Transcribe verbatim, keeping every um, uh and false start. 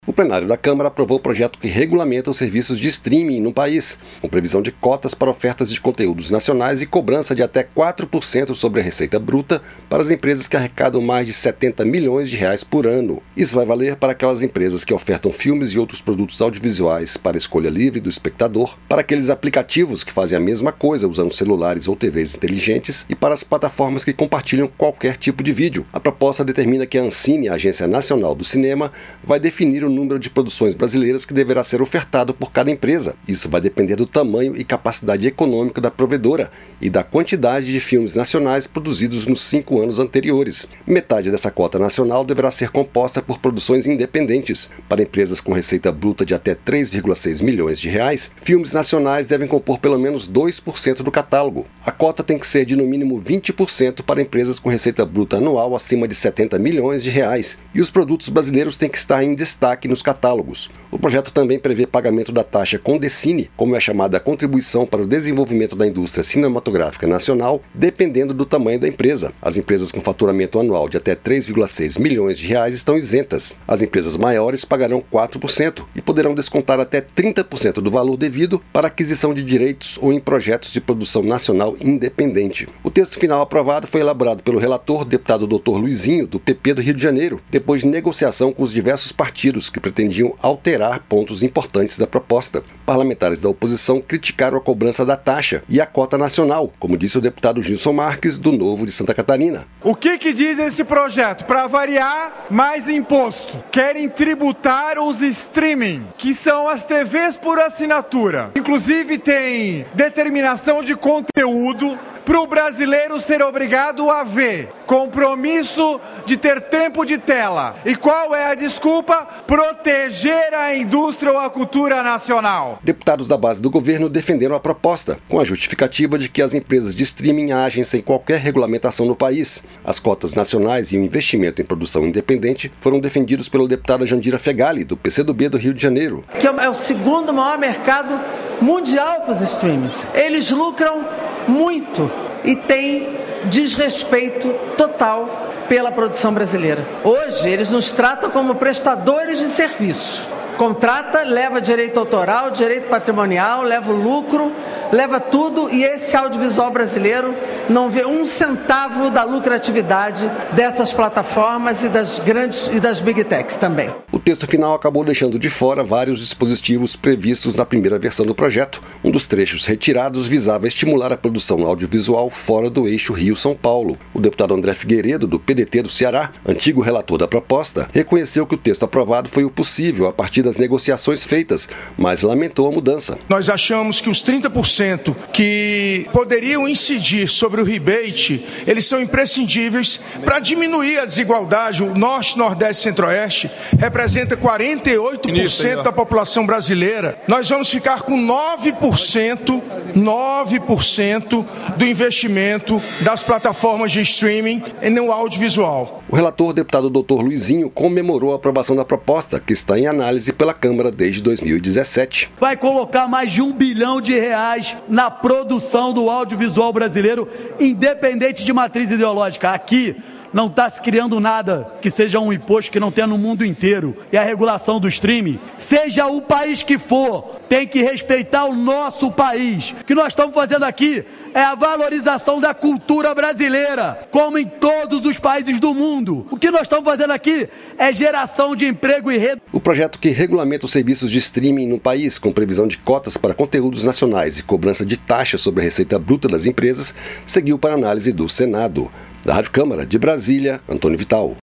O plenário da Câmara aprovou o projeto que regulamenta os serviços de streaming no país, com previsão de cotas para ofertas de conteúdos nacionais e cobrança de até quatro por cento sobre a receita bruta para as empresas que arrecadam mais de setenta milhões de reais por ano. Isso vai valer para aquelas empresas que ofertam filmes e outros produtos audiovisuais para escolha livre do espectador, para aqueles aplicativos que fazem a mesma coisa usando celulares ou T Vs inteligentes e para as plataformas que compartilham qualquer tipo de vídeo. A proposta determina que a Ancine, a Agência Nacional do Cinema, vai definir o número de produções brasileiras que deverá ser ofertado por cada empresa. Isso vai depender do tamanho e capacidade econômica da provedora e da quantidade de filmes nacionais produzidos nos cinco anos anteriores. Metade dessa cota nacional deverá ser composta por produções independentes. Para empresas com receita bruta de até três vírgula seis milhões de reais, filmes nacionais devem compor pelo menos dois por cento do catálogo. A cota tem que ser de no mínimo vinte por cento para empresas com receita bruta anual acima de setenta milhões de reais. E os produtos brasileiros têm que estar em destaque nos catálogos. O projeto também prevê pagamento da taxa Condecine, como é chamada a contribuição para o desenvolvimento da indústria cinematográfica nacional, dependendo do tamanho da empresa. As empresas com faturamento anual de até três vírgula seis milhões de reais estão isentas. As empresas maiores pagarão quatro por cento e poderão descontar até trinta por cento do valor devido para aquisição de direitos ou em projetos de produção nacional independente. O texto final aprovado foi elaborado pelo relator, deputado doutor Luizinho, do P P do Rio de Janeiro, depois de negociação com os diversos partidos que pretendiam alterar pontos importantes da proposta. Parlamentares da oposição criticaram a cobrança da taxa e a cota nacional, como disse o deputado Gilson Marques, do Novo de Santa Catarina. O que que diz esse projeto? Para variar, mais imposto. Querem tributar os streaming, que são as T Vs por assinatura. Inclusive tem determinação de conteúdo para o brasileiro ser obrigado a ver, compromisso de ter tempo de tela. E qual é a desculpa? Proteger a indústria ou a cultura nacional. Deputados da base do governo defenderam a proposta, com a justificativa de que as empresas de streaming agem sem qualquer regulamentação no país. As cotas nacionais e o investimento em produção independente foram defendidos pela deputada Jandira Fegali, do P C do B do Rio de Janeiro. Que é o segundo maior mercado mundial para os streamings. Eles lucram muito e tem desrespeito total pela produção brasileira. Hoje, eles nos tratam como prestadores de serviço. Contrata, leva direito autoral, direito patrimonial, leva o lucro, leva tudo, e esse audiovisual brasileiro não vê um centavo da lucratividade dessas plataformas e das grandes e das big techs também. O texto final acabou deixando de fora vários dispositivos previstos na primeira versão do projeto. Um dos trechos retirados visava estimular a produção audiovisual fora do eixo Rio-São Paulo. O deputado André Figueiredo, do P D T do Ceará, antigo relator da proposta, reconheceu que o texto aprovado foi o possível a partir das negociações feitas, mas lamentou a mudança. Nós achamos que os trinta por cento que poderiam incidir sobre o rebate, eles são imprescindíveis para diminuir a desigualdade. O Norte, Nordeste e Centro-Oeste representa quarenta e oito por cento da população brasileira. Nós vamos ficar com nove por cento, nove por cento do investimento das plataformas de streaming no audiovisual. O relator, deputado doutor Luizinho, comemorou a aprovação da proposta, que está em análise pela Câmara desde dois mil e dezessete. Vai colocar mais de um bilhão de reais na produção do audiovisual brasileiro, independente de matriz ideológica. Aqui não está se criando nada que seja um imposto que não tenha no mundo inteiro. E a regulação do streaming, seja o país que for, tem que respeitar o nosso país. O que nós estamos fazendo aqui é a valorização da cultura brasileira, como em todos os países do mundo. O que nós estamos fazendo aqui é geração de emprego e renda. O projeto que regulamenta os serviços de streaming no país, com previsão de cotas para conteúdos nacionais e cobrança de taxas sobre a receita bruta das empresas, seguiu para análise do Senado. Da Rádio Câmara de Brasília, Antônio Vital.